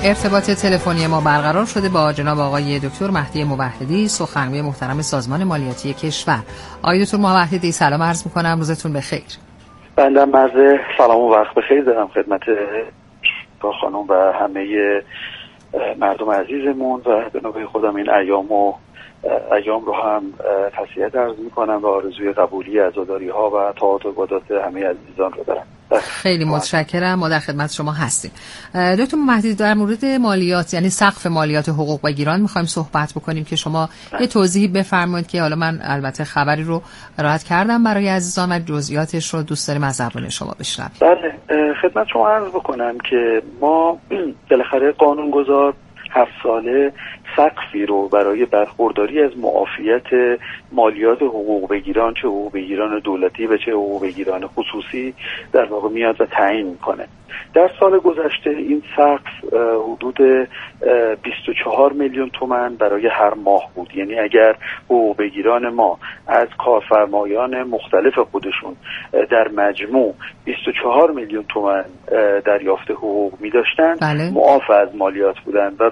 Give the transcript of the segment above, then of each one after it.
ارتباط تلفنی ما برقرار شده با جناب آقای دکتر مهدی موحدی، سخنگوی محترم سازمان مالیاتی کشور. آقای دکتر موحدی سلام عرض می‌کنم، روزتون بخیر. بنده عرض سلام و وقت بخیر دارم خدمت خانم و همه مردم عزیزمون و به نوبه خودم این ایام رو هم تسلیت عرض می‌کنم و آرزوی قبولی عزاداری‌ها و طاعات و عبادات همه عزیزان رو دارم. خیلی متشکرم، ما در خدمت شما هستیم. دکتر مهدی، در مورد مالیات، یعنی سقف مالیات حقوق بگیران می‌خوایم صحبت بکنیم که شما یه توضیحی بفرمایید که حالا من البته خبری رو ارائه کردم برای عزیزان و جزئیاتش رو دوست داریم از زبان شما بشنویم. بله، خدمت شما عرض بکنم که ما بالاخره قانونگذار 7 ساله سقفی رو برای برخورداری از معافیت مالیات حقوق بگیران، چه حقوق بگیران دولتی و چه حقوق بگیران خصوصی، در واقع میاد و تعیین میکنه. در سال گذشته این سقف حدود 24 میلیون تومان برای هر ماه بود. یعنی اگر حقوق بگیران ما از کارفرمایان مختلف خودشون در مجموع 24 میلیون تومان دریافت حقوق می داشتن، بله. معاف از مالیات بودن و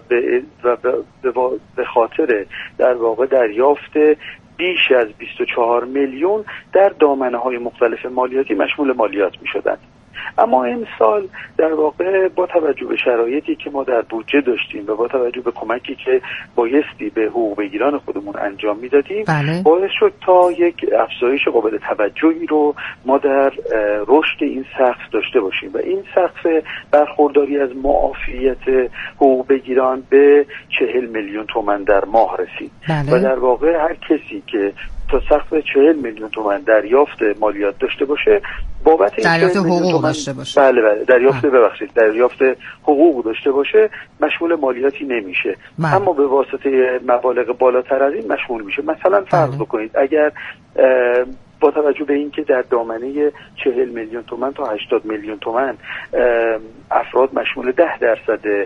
به خاطر در واقع دریافت بیش از 24 میلیون در دامنه‌های مختلف مالیاتی مشمول مالیات می شدن. اما امسال در واقع با توجه به شرایطی که ما در بودجه داشتیم و با توجه به کمکی که بایستی به حقوق بگیران خودمون انجام میدادیم، بله. باعث شد تا یک افزایش قابل توجهی رو ما در رشد این سقف داشته باشیم و این سقف برخورداری از معافیت حقوق بگیران به 40 میلیون تومان در ماه رسید. بله. و در واقع هر کسی که تا سقف 40 میلیون تومان دریافت مالیات داشته باشه، بابت دریافت حقوق داشته باشه، بله دریافت حقوق داشته باشه، مشمول مالیاتی نمیشه. بله. اما به واسطه مبالغ بالاتر از این مشمول میشه. مثلا فرض بکنید اگر با توجه به اینکه در دامنه 40 میلیون تومان تا 80 میلیون تومان افراد مشمول 10%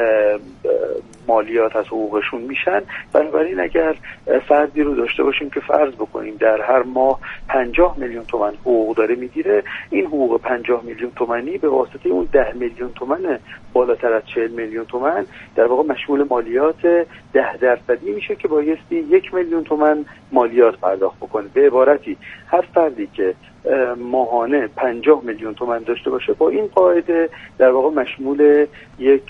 مالیات از حقوقشون میشن، بنابراین اگر فردی رو داشته باشیم که فرض بکنیم در هر ماه 50 میلیون تومان حقوق داره میگیره، این حقوق 50 میلیون تومانی به واسطه اون 10 میلیون تومان بالاتر از 40 میلیون تومان در واقع مشمول مالیات 10% میشه که بایستی 1 میلیون تومان مالیات پرداخت بکنه. به عبارتی هر فردی که ماهانه 50 میلیون تومان داشته باشه با این قاعده در واقع مشمول یک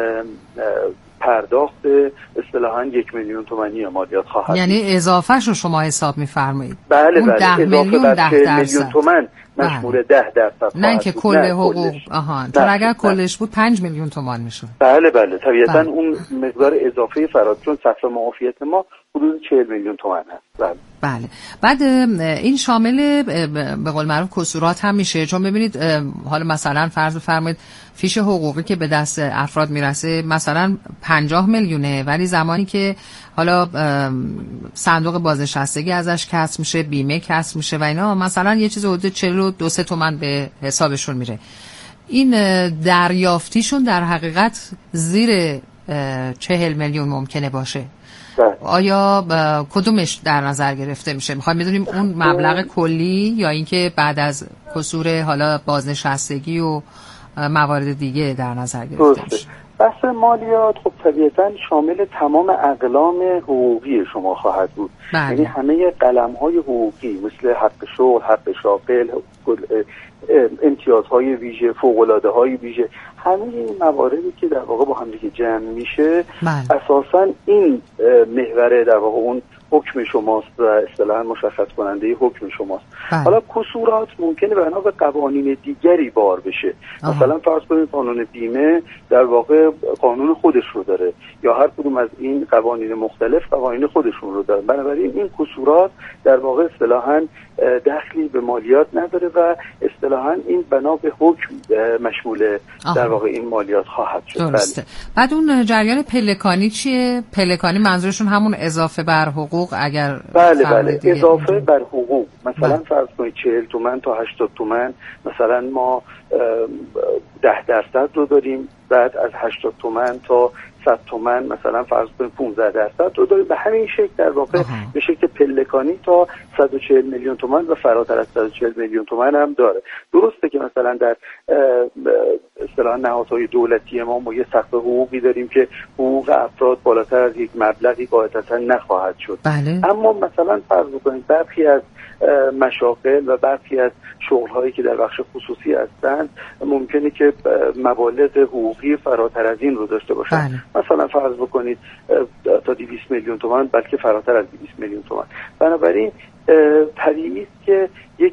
پرداخت اصطلاحاً 1 میلیون تومانی مالیات خواهد. یعنی اضافه‌شو شما حساب می‌فرمایید؟ بله اون 10 میلیون 10% تومان مشمول 10% نه که کل حقوق. چون اگر کلش بود 5 میلیون تومان میشد. بله طبیعتاً اون مقدار اضافه فراد، چون سقف معافیت ما حدود 40 میلیون تومان هست. بله. بعد این شامل به قول معروف کسورات هم میشه، چون ببینید حالا مثلا فرض بفرمایید فیش حقوقی که به دست افراد میرسه مثلا 50 میلیونه، ولی زمانی که حالا صندوق بازنشستگی ازش کسر میشه، بیمه کسر میشه و اینا، مثلا یه چیز حدود 42 تومن به حسابشون میره. این دریافتیشون در حقیقت زیر 40 میلیون ممکنه باشه. آیا کدومش در نظر گرفته میشه؟ میخوایم بدونیم اون مبلغ کلی یا اینکه بعد از کسور حالا بازنشستگی و موارد دیگه در نظر گرفته میشه؟ بحث مالیات خب طبیعتاً شامل تمام اقلام حقوقی شما خواهد بود. یعنی همه قلم‌های حقوقی مثل حق شغل، حق شاغل، امتیازهای ویژه، فوق‌العاده‌های ویژه، همه این مواردی که در واقع با هم دیگه جمع میشه، اساساً این محور در واقع اون حکم شماست و اصطلاحاً مشخص کننده حکم شماست. حالا کسورات ممکنه بنا به قوانین دیگری بار بشه. مثلا فرض کنید قانون بیمه در واقع قانون خودش رو داره، یا هر کدوم از این قوانین مختلف قوانین خودشون رو داره. بنابراین این کسورات در واقع اصطلاحاً دخلی به مالیات نداره و اصطلاحاً این بنا به حکم مشمول در واقع این مالیات خواهد شد. درسته. بعد اون جریان پلکانی چیه؟ پلکانی منظورشون همون اضافه بر حقوق اگر بله اضافه بر حقوق. مثلا فرض کنید 40 تومن تا 80 تومن مثلا ما 10% رو داریم، بعد از 80 تومن تا 100 تومن مثلا فرض کنید 15% رو داریم. به همین شکل در واقع به شکل پلکانی تا 140 میلیون تومان و فراتر از 140 میلیون تومان هم داره. درسته که مثلا در اصطلاح نهادهای دولتی ما یه سقف حقوقی داریم که حقوق افراد بالاتر از یک مبلغی قاعدتاً نخواهد شد. بله. اما مثلا فرض کنید برخی از مشاغل و برخی از شغل‌هایی که در بخش خصوصی هستند ممکنه که مبالغ حقوقی فراتر از این رو داشته باشن. بله. مثلا فرض بکنید تا 200 میلیون تومان، بلکه فراتر از 200 میلیون تومان. بنابراین طبیعی است که یک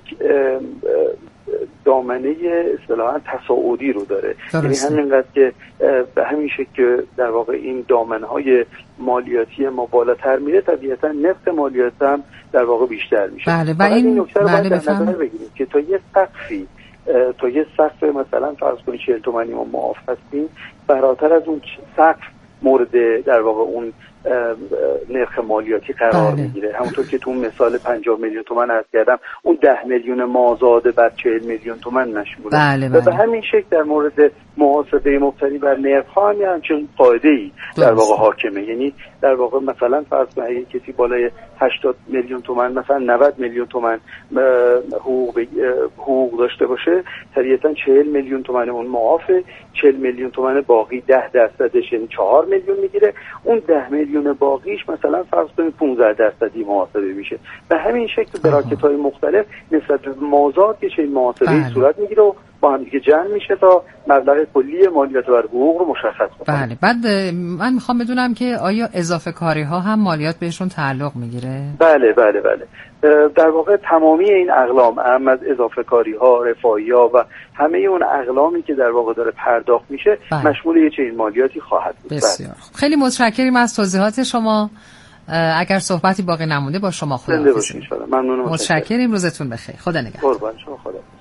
دامنه اصطلاحاً تصاعدی رو داره. یعنی همینقدر که به همین شکل که در واقع این دامنه‌های مالیاتی ما بالاتر میره، طبیعتاً نرخ مالیات هم در واقع بیشتر میشه. بله. و این نکته رو باید در نظر بگیریم که تا یه سقف مثلا فرض کنید 40 تومانی ما معاف هستیم، فراتر از اون سقف مورد در واقع اون نرخ مالیاتی قرار میگیره. همونطور که تو مثال 50 میلیون تومان عرض کردم، اون 10 میلیون مازاد بر 40 میلیون تومان مشموله. و به همین شکل در مورد محاسبه مبتنی بر نرخ‌ها هم همچین قاعده‌ای در واقع حاکمه. یعنی در واقع مثلا فرض کنید کسی بالای 80 میلیون تومان مثلا 90 میلیون تومان حقوق داشته باشه، طبیعتاً 40 میلیون تومان اون معافه، 40 میلیون تومان باقی 10% یعنی 4 میلیون میگیره. اون 10 میلیون باقیش مثلا فرض کنید 15% محاسبه میشه. به همین شکل براکت‌های مختلف نسبت به مازاد که چه محاسبه صورت میگیره و با هم دیگه جمع میشه تا مبلغ کلی مالیات بر حقوق رو مشخص کنه. بله. بعد من میخوام بدونم که آیا اضافه کاری ها هم مالیات بهشون تعلق میگیره؟ بله. در واقع تمامی این اقلام، هم از اضافه کاری ها، رفاهی ها و همه اون اقلامی که در واقع داره پرداخت میشه مشمول یه چنین مالیاتی خواهد بود. بسیار خیلی متشکریم از توضیحات شما. اگر صحبتی باقی نمونده با شما خداحافظی. ممنونم. متشکریم. روزتون بخیر. خدا نگهدار. قربان شما. خدا.